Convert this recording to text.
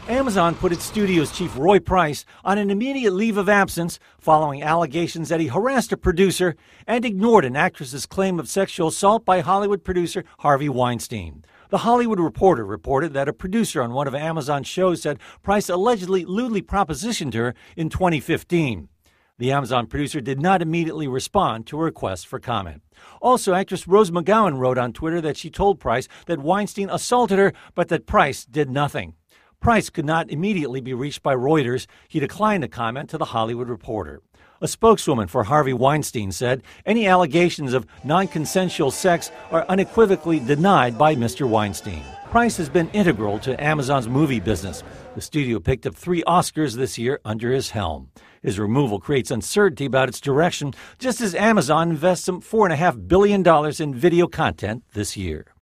Amazon put its studio's chief Roy Price on an immediate leave of absence following allegations that he harassed a producer and ignored an actress's claim of sexual assault by Hollywood producer Harvey Weinstein. The Hollywood Reporter reported that a producer on one of Amazon's shows said Price allegedly lewdly propositioned her in 2015. The Amazon producer did not immediately respond to a request for comment. Also, actress Rose McGowan wrote on Twitter that she told Price that Weinstein assaulted her, but that Price did nothing. Price could not immediately be reached by Reuters. He declined to comment to The Hollywood Reporter. A spokeswoman for Harvey Weinstein said any allegations of non-consensual sex are unequivocally denied by Mr. Weinstein. Price has been integral to Amazon's movie business. The studio picked up 3 Oscars this year under his helm. His removal creates uncertainty about its direction, just as Amazon invests some $4.5 billion in video content this year.